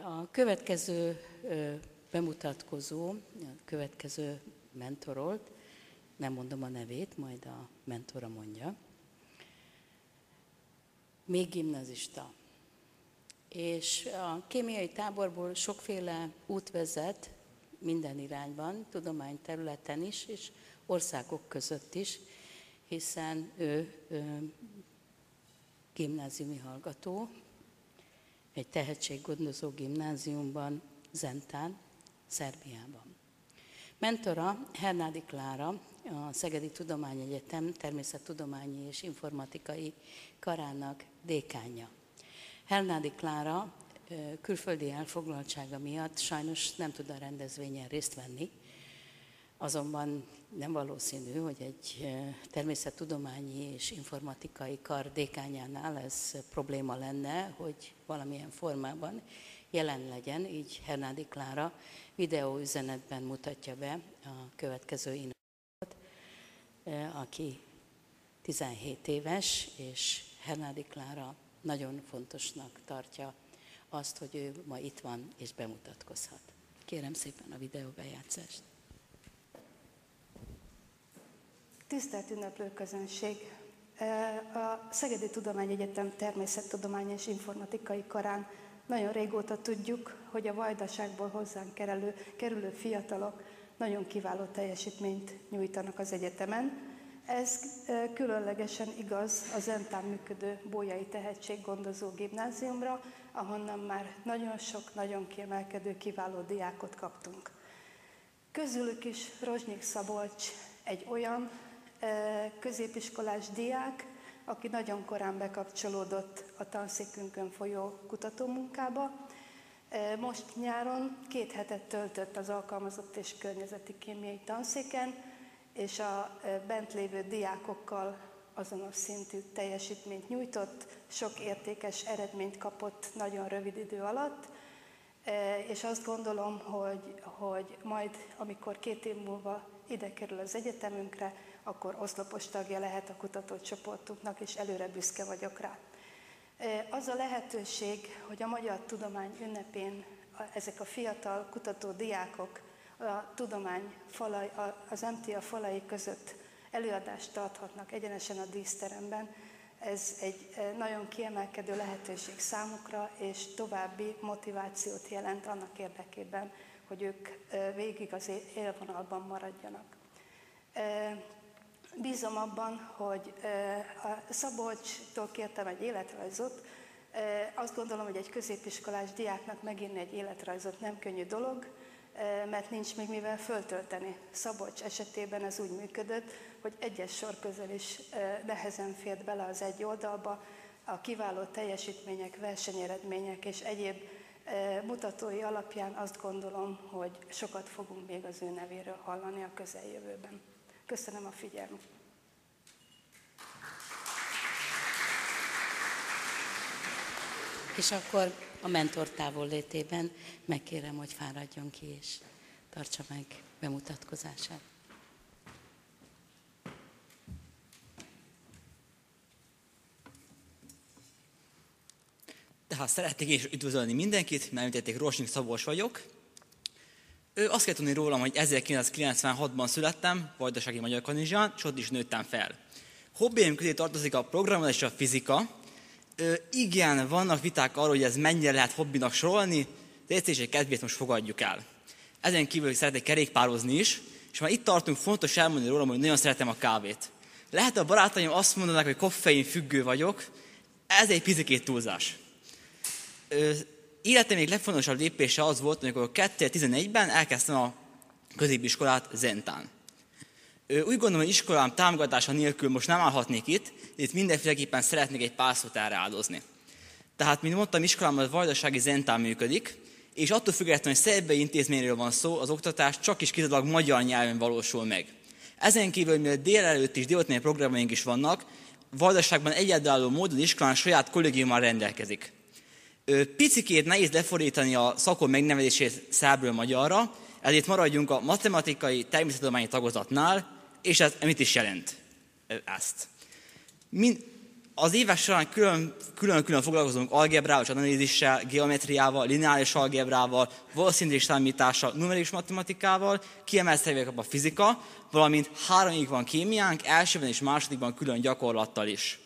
A következő bemutatkozó, a következő mentorolt, nem mondom a nevét, majd a mentora mondja, még gimnazista. És a kémiai táborból sokféle út vezet minden irányban, tudományterületen is, és országok között is, hiszen ő gimnáziumi hallgató, egy tehetséggondozó gimnáziumban, Zentán, Szerbiában. Mentora Hernádi Klára, a Szegedi Tudományegyetem Természettudományi és Informatikai Karának dékánja. Hernádi Klára külföldi elfoglaltsága miatt sajnos nem tud a rendezvényen részt venni, azonban nem valószínű, hogy egy természettudományi és informatikai kar dékányánál ez probléma lenne, hogy valamilyen formában jelen legyen, így Hernádi Klára videóüzenetben mutatja be a következő innovációt, aki 17 éves, és Hernádi Klára nagyon fontosnak tartja azt, hogy ő ma itt van és bemutatkozhat. Kérem szépen a videóbejátszást. Tisztelt ünneplő közönség! A Szegedi Tudományegyetem Természettudományi és Informatikai Karán nagyon régóta tudjuk, hogy a Vajdaságból hozzánk kerülő fiatalok nagyon kiváló teljesítményt nyújtanak az egyetemen. Ez különlegesen igaz a Zentán működő Bolyai Tehetséggondozó Gimnáziumra, ahonnan már nagyon sok, nagyon kiemelkedő, kiváló diákot kaptunk. Közülük is Rozsnyik Szabolcs egy olyan középiskolás diák, aki nagyon korán bekapcsolódott a tanszékünkön folyó kutatómunkába. Most nyáron 2 hetet töltött az alkalmazott és környezeti kémiai tanszéken, és a bent lévő diákokkal azonos szintű teljesítményt nyújtott, sok értékes eredményt kapott nagyon rövid idő alatt, és azt gondolom, hogy majd, amikor 2 év múlva ide kerül az egyetemünkre, akkor oszlopos tagja lehet a kutatócsoportunknak, és előre büszke vagyok rá. Az a lehetőség, hogy a Magyar Tudomány ünnepén ezek a fiatal kutató diákok a tudomány falai, az MTA falai között előadást tarthatnak egyenesen a díszteremben, ez egy nagyon kiemelkedő lehetőség számukra, és további motivációt jelent annak érdekében, hogy ők végig az élvonalban maradjanak. Bízom abban, hogy a Szabolcstól kértem egy életrajzot. Azt gondolom, hogy egy középiskolás diáknak megírni egy életrajzot nem könnyű dolog, mert nincs még mivel föltölteni. Szabolcs esetében ez úgy működött, hogy egyes sor közel is nehezen fért bele az egy oldalba. A kiváló teljesítmények, versenyeredmények és egyéb mutatói alapján azt gondolom, hogy sokat fogunk még az ő nevéről hallani a közeljövőben. Köszönöm a figyelmet! És akkor a mentor távollétében megkérem, hogy fáradjon ki és tartsa meg bemutatkozását. Tehát szeretnék is üdvözölni mindenkit, mert említették, Rozsnyik Szabolcs vagyok. Azt kell tudni rólam, hogy 1996-ban születtem, Vajdasági Magyar Kanizsán, és ott is nőttem fel. Hobbiaim közé tartozik a programozás és a fizika. Igen, vannak viták arról, hogy ez mennyire lehet hobbinak sorolni, de egyszerűség kedvéért most fogadjuk el. Ezen kívül szeretnék kerékpározni is, és már itt tartunk, fontos elmondani rólam, hogy nagyon szeretem a kávét. Lehet a barátaim azt mondanak, hogy koffein függő vagyok, ez egy picikét túlzás. Életem még legfontosabb lépése az volt, amikor 2014-ben elkezdtem a középiskolát Zentán. Úgy gondolom, hogy iskolám támogatása nélkül most nem állhatnék itt mindenféleképpen szeretnék egy pár szót erre áldozni. Tehát, mint mondtam, iskolám a Vajdasági Zentán működik, és attól függetlenül, hogy szerbiai intézményről van szó, az oktatás csak is kizárólag magyar nyelven valósul meg. Ezen kívül, mivel délelőtt és délutáni programjaink is vannak, Vajdaságban egyedülálló módon iskolán saját kollégiummal rendelkezik. Picikét nehéz lefordítani a szakon megnevezését szerbről magyarra, ezért maradjunk a matematikai természettudományi tagozatnál, és ez mit is jelent ezt. Az évek során külön foglalkozunk algebrával, analízissel, geometriával, lineáris algebrával, valószínűség számítással, numerikus matematikával, kiemelt szerepet a fizika, valamint 3 évig van kémiánk, elsőben és másodikban külön gyakorlattal is.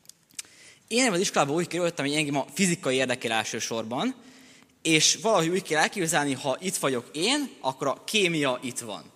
Én ebben az iskolába úgy kerültem, hogy engem a fizika érdekel elsősorban, és valahogy úgy kell elképzelni, ha itt vagyok én, akkor a kémia itt van.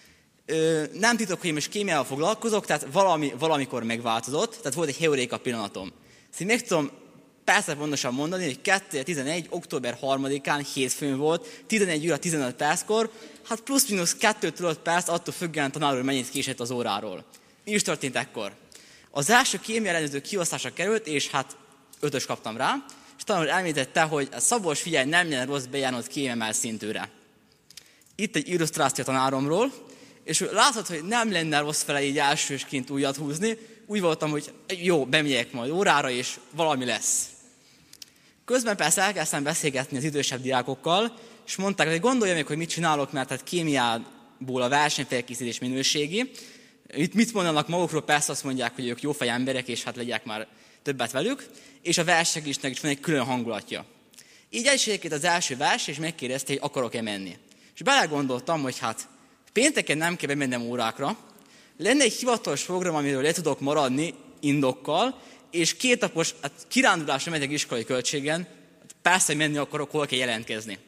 Nem titok, hogy én most kémiával foglalkozok, tehát valamikor megváltozott, tehát volt egy heuréka pillanatom. Szóval meg tudom persze pontosan mondani, hogy 2011. október 3-án hétfőn volt, 11 óra 15 perckor, hát plusz-minusz 2-5 perc, attól függően tanár úr mennyit késett az óráról. Mi is történt ekkor? Az első kémia ellenőrző kiosztásra került, és hát 5-ös kaptam rá, és tanár úr elmítette, hogy Szabolcs, figyelj, nem lenne rossz bejárnod kémia szintűre. Itt egy illusztráció tanáromról, és látod, hogy nem lenne rossz fele így elsősként újat húzni, úgy voltam, hogy jó, bemegyek majd órára, és valami lesz. Közben persze elkezdtem beszélgetni az idősebb diákokkal, és mondták, hogy gondolja meg, hogy mit csinálok, mert hát kémiából a versenyfelkészítés minőségi. Mit mondanak magukról, persze azt mondják, hogy ők jófej emberek, és hát legyek már többet velük, és a versenyzésnek is van egy külön hangulatja. Így el is egyébként az első vers, és megkérdezte, hogy akarok-e menni. És belegondoltam, hogy hát pénteken nem kell bemennem órákra, lenne egy hivatalos program, amiről le tudok maradni indokkal, és 2 napos kirándulásra megyek iskolai költségen, persze, hogy menni akarok, hol kell jelentkezni.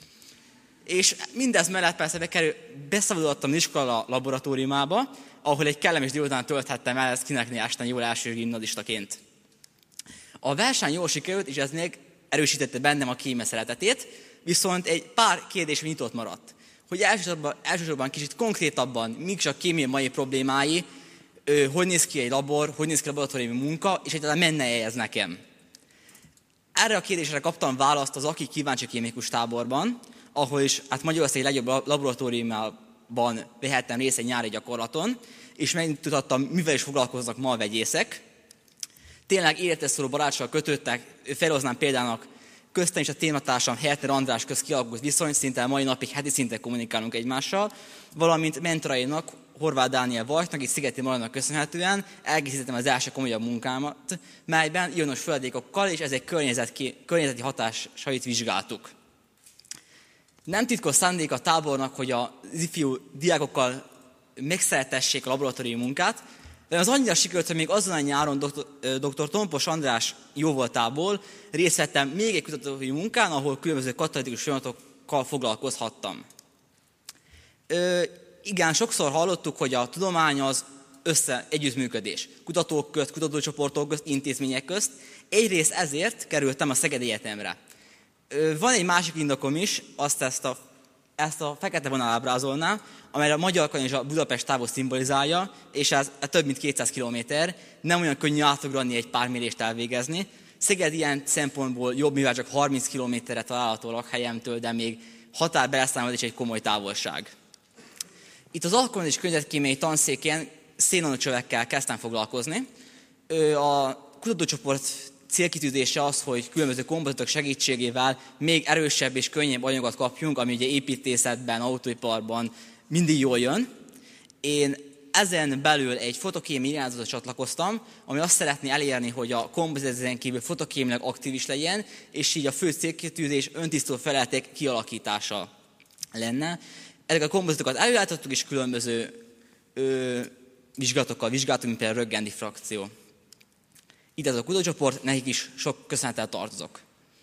És mindez mellett persze beszabadultam az iskola laboratóriumába, ahol egy kellemes délután tölthettem el, ezt kinek ne ástam jól első gimnazistaként. A verseny jól sikerült, és ez még erősítette bennem a kémia szeretetét, viszont egy pár kérdés nyitott maradt. Hogy elsősorban kicsit konkrétabban, mik is a kémia mai problémái, hogy néz ki egy labor, hogy néz ki a laboratóriumi munka, és egyáltalán menne ez nekem. Erre a kérdésre kaptam választ az Aki Kíváncsi Kémikus táborban, ahol is hát Magyarország legjobb laboratóriumában vehettem részt egy nyári gyakorlaton, és megtudhattam, mivel is foglalkoznak ma a vegyészek. Tényleg életre szóló barátsággal kötöttek, felhoznám példának köztem és a tématársam Hertner András közt kialakult viszony, szinte a mai napig heti szinten kommunikálunk egymással, valamint mentorainak, Horváth Dániel Vajtnak és Szigeti Maradnak köszönhetően elkészítettem az első komolyabb munkámat, melyben ionos folyadékokkal és ezek környezeti hatásait vizsgáltuk. Nem titkos szándék a tábornak, hogy az ifjú diákokkal megszeretessék a laboratóriumi munkát, de az annyira sikerült, hogy még azon a nyáron dr. Tompos András jóvoltából részt vettem még egy kutatói munkán, ahol különböző katalitikus folyamatokkal foglalkozhattam. Igen, sokszor hallottuk, hogy a tudomány az együttműködés. Kutatók közt, kutatócsoportok közt, intézmények közt. Egyrészt ezért kerültem a Szegedi Egyetemre. Van egy másik indokom is, ezt a fekete vonal ábrázolná, amelyre a Magyar Kanyar és a Budapest távol szimbolizálja, és ez több mint 200 kilométer, nem olyan könnyű átugrani egy pár mérést elvégezni. Szeged ilyen szempontból jobb, mivel csak 30 kilométerre található a lakhelyemtől, de még határbeszámolás is egy komoly távolság. Itt az alkalmi és környezetkémiai tanszéken szénanocsövekkel kezdtem foglalkozni. A kutatócsoport célkitűzése az, hogy különböző kompozitok segítségével még erősebb és könnyebb anyagot kapjunk, ami ugye építészetben, autóiparban mindig jól jön. Én ezen belül egy fotokémiai irányzatot csatlakoztam, ami azt szeretné elérni, hogy a kompozit ezen kívül fotokémiailag aktív is legyen, és így a fő célkitűzés öntisztuló felületek kialakítása lenne. Ezek a kompozitokat előállítottuk, és különböző vizsgálatokkal vizsgáltunk, mint például röntgendifrakció. Itt ez a kutatócsoport, nekik is sok köszönettel tartozok.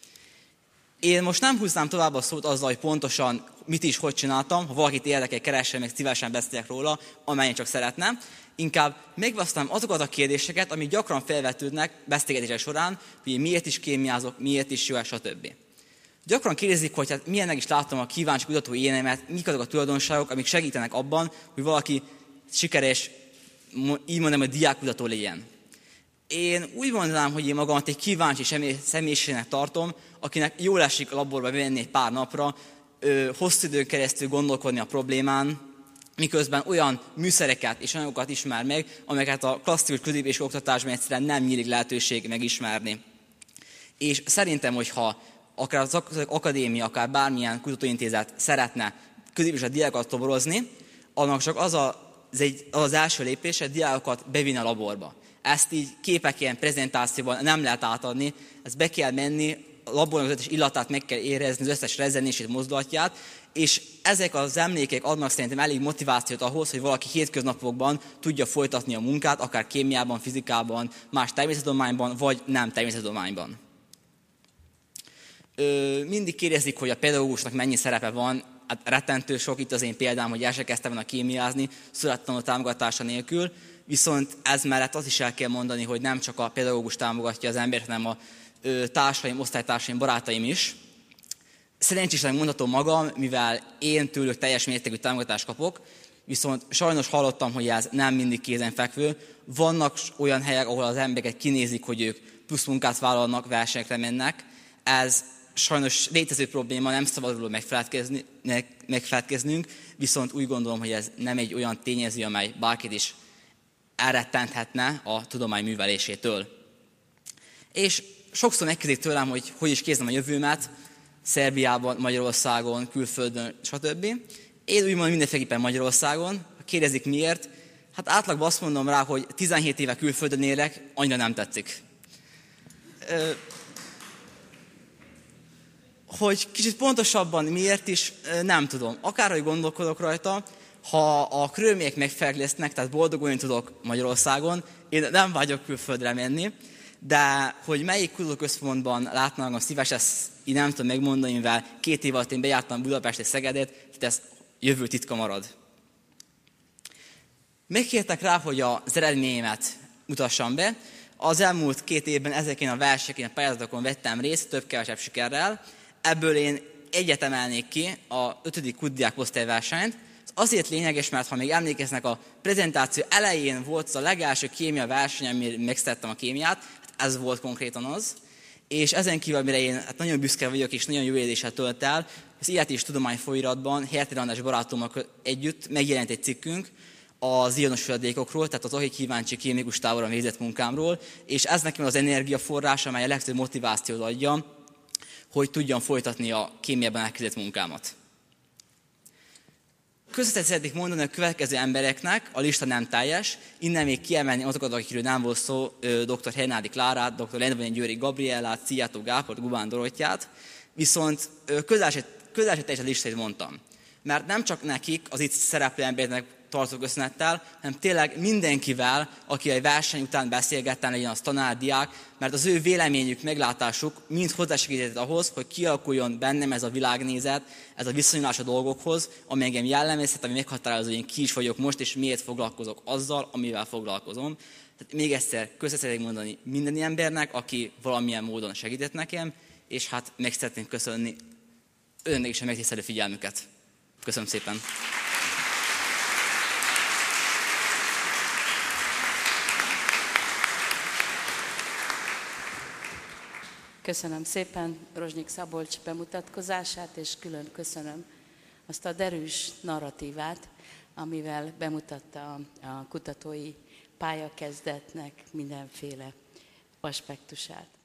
Én most nem húznám tovább a szót azzal, hogy pontosan mit is, hogy csináltam. Ha valakit érdekel, keressen, meg szívesen beszélek róla, amelyen csak szeretne. Inkább megválaszolom azokat a kérdéseket, amik gyakran felvetődnek beszélgetések során, hogy miért is kémiázok, miért is jó, stb. Gyakran kérdezik, hogy hát milyennek is látom a kíváncsi kutatói énemet, mik azok a tulajdonságok, amik segítenek abban, hogy valaki sikeres, így mondom, hogy diákkutató legyen. Én úgy mondanám, hogy én magamat egy kíváncsi személyiségnek tartom, akinek jól esik a laborba bemenni egy pár napra, hosszú időn keresztül gondolkodni a problémán, miközben olyan műszereket és anyagokat ismer meg, amelyeket a klasszikus középső oktatásban egyszerűen nem nyílik lehetőség megismerni. És szerintem, hogyha akár az akadémia, akár bármilyen kutatóintézet szeretne középső diákokat toborozni, annak csak az első lépése, diákokat bevinni a laborba. ezt így képeken, prezentációban nem lehet átadni, ezt be kell menni, a labornak az összes illatát meg kell érezni, az összes rezzenését, mozdulatját, és ezek az emlékek adnak szerintem elég motivációt ahhoz, hogy valaki hétköznapokban tudja folytatni a munkát, akár kémiában, fizikában, más természettudományban, vagy nem természettudományban. Mindig kérdezik, hogy a pedagógusnak mennyi szerepe van, hát rettentő sok, itt az én példám, hogy el se kezdtem volna kémiázni, születtanuló támogatása nélkül, viszont ez mellett azt is el kell mondani, hogy nem csak a pedagógus támogatja az embert, hanem a társaim, osztálytársaim, barátaim is. Szerencsésnek mondhatom magam, mivel én tőlük teljes mértékű támogatást kapok, viszont sajnos hallottam, hogy ez nem mindig kézenfekvő. Vannak olyan helyek, ahol az embereket kinézik, hogy ők plusz munkát vállalnak, versenyekre mennek. Ez sajnos létező probléma, nem szabad róla megfeledkeznünk, viszont úgy gondolom, hogy ez nem egy olyan tényező, amely bárkit is elrettenthetne a tudomány művelésétől. És sokszor megkérdezik tőlem, hogy is képzelem a jövőmet, Szerbiában, Magyarországon, külföldön, stb. Én úgy mondom, mindenféleképpen Magyarországon. Ha kérdezik miért, hát átlagban azt mondom rá, hogy 17 éve külföldön élek, annyira nem tetszik. Hogy kicsit pontosabban miért is, nem tudom. Akárhogy gondolkodok rajta, ha a körülmények megfelelőznek, tehát boldogulni tudok Magyarországon, én nem vágyok külföldre menni, de hogy melyik kutatóközpontban látna magam szíves, ezt így nem tudom megmondani, mivel 2 év alatt én bejártam Budapest és Szegedet, tehát ez jövő titka marad. Megkértek rá, hogy az eredményemet mutassam be. Az elmúlt 2 évben ezeken a versenyeken, a pályázatokon vettem részt, több-kevesebb sikerrel. Ebből én egyet emelnék ki, a 5. kutdiák osztályversenyt. Ez azért lényeges, mert ha még emlékeznek, a prezentáció elején volt az a legelső kémia verseny, amire megszerettem a kémiát, ez volt konkrétan az. És ezen kívül, amire én nagyon büszke vagyok, és nagyon jó érzéssel tölt el, az Élet és Tudomány folyóiratban Hertér András barátommal együtt megjelent egy cikkünk az ionos hulladékokról, tehát az Ahi Kíváncsi kémikus táborban végzett munkámról, és ez nekem az energiaforrás, amely a legtöbb motivációt adja, hogy tudjam folytatni a kémiában elkezdett munkámat. Köszönetet szeretnék mondani a következő embereknek, a lista nem teljes, innen még kiemelni azokat, akikről nem volt szó, dr. Hernádi Klárát, dr. Lendványi Győri Gabriellát, Szijjártó Gábort, Gubán Dorottyát, viszont közel se teljes a listát mondtam. Mert nem csak nekik, az itt szereplő embereknek tartozó köszönettel, hanem tényleg mindenkivel, aki a verseny után beszélgettem, legyen az tanár, diák, mert az ő véleményük, meglátásuk mind hozzásegített ahhoz, hogy kialakuljon bennem ez a világnézet, ez a viszonyulás a dolgokhoz, ami engem jellemezhet, ami meghatározó, hogy én ki is vagyok most, és miért foglalkozok azzal, amivel foglalkozom. Tehát még egyszer köszönetet mondani minden embernek, aki valamilyen módon segített nekem, és hát meg szeretném köszönni önnek is a megtisztelő figyelmüket. Köszönöm szépen! Köszönöm szépen Rozsnyik Szabolcs bemutatkozását, és külön köszönöm azt a derűs narratívát, amivel bemutatta a kutatói pályakezdetnek mindenféle aspektusát.